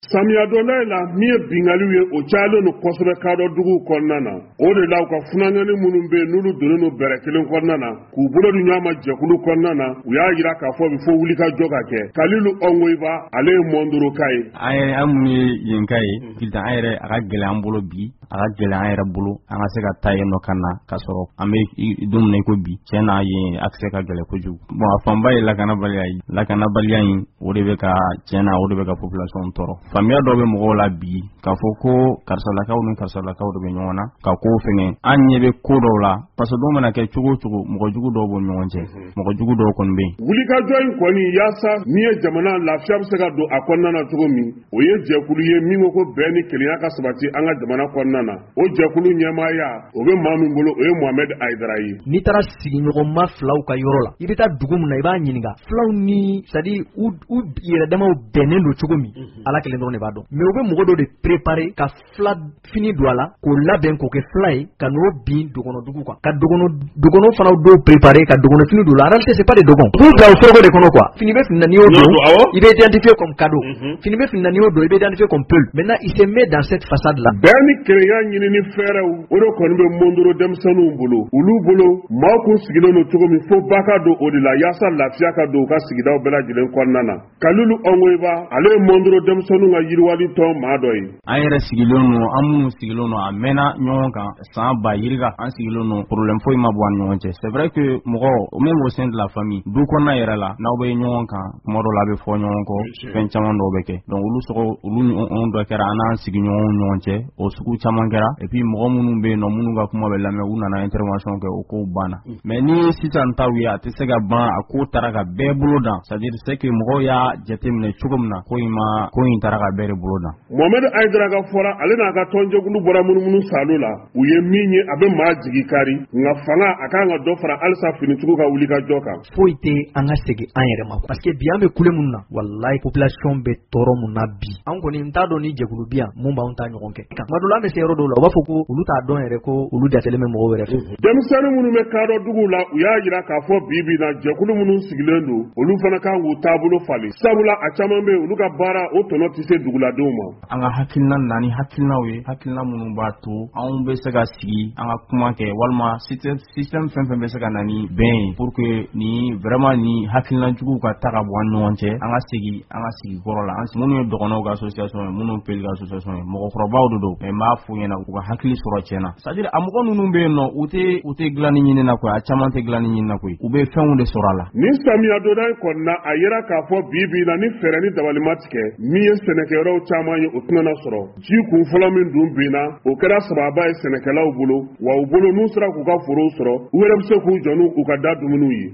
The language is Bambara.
Samiya donda la min ye binkaliw ye o cayalen no kosɛbɛ kadɔ dugu kɔnɔna na o de la u ka funangɛni minnu bɛ n'olu donnen no bɛrɛ kelen kɔnɔna na k'u bolo di ɲɔgɔn ma jɛkulu kɔnɔna na u y'a jira k'a fɔ bi fo wulikajɔ ka kɛ Kalilu Ɔngoyiba ale ye Mɔndoroka ye an mun ye yenka ye Kitan an yɛrɛ a ka gɛlɛn an bolo bi a ka gɛlɛn an yɛrɛ bolo an ka se ka taa yen nɔ ka na ka sɔrɔ an bɛ don min ko bi cɛ n'a yen accès ka gɛlɛn kojugu bon a fanba ye lakanabaliya ye lakanabaliya in o de bɛ ka cɛ na o de bɛ ka population tɔrɔ faamuya dɔ bɛ mɔgɔw la bi k'a fɔ ko karisalakaw ni karisalakaw de bɛ ɲɔgɔn na ka ko fɛngɛ an ɲɛ bɛ ko dɔw la parce que dɔw mana kɛ cogo o cogo mɔgɔ jugu dɔw b'o ɲɔgɔn cɛ mɔgɔ jugu dɔw kɔni bɛ yen wulikajɔ in kɔni yaasa min ye jamana lafiya bɛ se ka don a kɔnɔna na cogo min o ye jɛkulu ye min ko bɛn ni kelenya ka sabati an ka jamana kɔnɔna na o jɛkulu ɲɛmaaya o bɛ maa min bolo o ye Mohamed Aidara ye n'i taara sigiɲɔgɔnma filaw ka yɔrɔ la i bɛ taa dugu min na i b'a ɲininka filaw ni c'est-à-dire u yɛrɛdamaw bɛnnen don cogo min Ala kelen dɔrɔn de b'a dɔn mais u bɛ mɔgɔ dɔ de préparer ka fila fini don a la k'o labɛn k'o kɛ fila ye ka n'o bin dogɔnɔdugu kan ka dogɔnɔ fana dɔw préparer ka dogɔnɔ fini don la en réalité c'est pas des dogons u b'u bila o foroko de kɔnɔ quoi fini bɛ fini na n'i y'o don i bɛ identifier comme cadeau fini bɛ fini na n'i y'o don i bɛ identifier comme peul maintenant il se met dans cette façade là bɛn ni kelenya ɲinini fɛɛrɛw o de kɔni bɛ Mondoro denmisɛnninw bolo olu bolo maaw kun sigilen don cogo min fo ba ka don o de la yaasa lafiya ka don u ka sigidaw bɛɛ lajɛlen kɔnɔna na Kalilu Ɔngoyiba ale ye Mondoro denmisɛnninw ka yiriwali tɔn maa dɔ ye an yɛrɛ sigilen don an minnu sigilen don a mɛnna ɲɔgɔn kan san ba yirika an sigilen don problème foyi ma bɔ an ɲɔgɔn cɛ c'est vrai que mɔgɔ même au sein de la famille du kɔnɔna yɛrɛ la n'aw bɛ ɲɔgɔn kan kuma dɔ la a bɛ fɔ ɲɔgɔn kɔ fɛn caman dɔw bɛ kɛ donc olu ɲɔgɔn dɔ kɛra an n'an sigiɲɔgɔnw ɲɔgɔn cɛ o sugu caman kɛra et puis mɔgɔ minnu bɛ yen nɔ minnu ka kuma bɛ lamɛn u nana intervention kɛ o kow banna mais ni sisan taw ye a tɛ se ka ban a ko taara ka bɛɛ bolo dan c'est à dire c'est que mɔgɔw y'a jateminɛ cogo min na ko in taara ka bɛɛ de bolo dan Mohamed Aidara ka fɔra ale n'a ka tɔnjɛkulu bɔra munumunu salo la u ye min ye a bɛ maa jigi kari nka fanga a kan ka dɔ fara halisa finitigiw ka wulikajɔ kan foyi tɛ an ka segin an yɛrɛ ma parce que bi an bɛ kule mun na wallahi population bɛ tɔɔrɔ mun na bi an kɔni n t'a dɔn ni jɛkulu bi yan mun b'an ta ɲɔgɔn kɛ tuma dɔ la an bɛ se yɔrɔ dɔw la u b'a fɔ ko olu t'a dɔn yɛrɛ ko olu jatelen bɛ mɔgɔw yɛrɛ fɛ denmisɛnnin minnu bɛ kadɔ dugu la u y'a jira k'a fɔ bi na jɛkulu minnu sigilen don olu fana kan k'u taabolo falen sabula a caman bɛ olu ka baara o tɔnɔ tɛ se duguladenw ma an ka hakilina nani hakilinaw ye hakilina minnu b'a to anw bɛ se ka sigi an ka kuma kɛ walima système fɛn bɛ se ka na ni bɛn ye pour que ni vraiment ni hakilina juguw ka ta ka bɔ an ɲɔgɔn cɛ an ka sigi kɔrɔ la minnu ye dɔgɔnɔw ka association ye minnu peli ka association ye mɔgɔkɔrɔbaw de don mais n b'a f'u ɲɛna u ka hakili sɔrɔ tiɲɛna c'est à dire a mɔgɔ ninnu bɛ yen nɔ u tɛ dilanni ɲini na koyi a caman tɛ dilanni ɲini na koyi u bɛ fɛnw de sɔrɔ a la ni samiya donda in kɔnɔna a yera k'a fɔ bi na ni fɛɛrɛ ni dabali ma tigɛ min ye sɛnɛkɛyɔrɔw caman ye o tɛna sɔrɔ ji kun fɔlɔ min dun binna o kɛra sababa ye sɛnɛkɛlaw bolo wa u bolo n'u sera k'u ka forow sɔrɔ u yɛrɛ bɛ se k'u jɔ n'u ka da dumuniw ye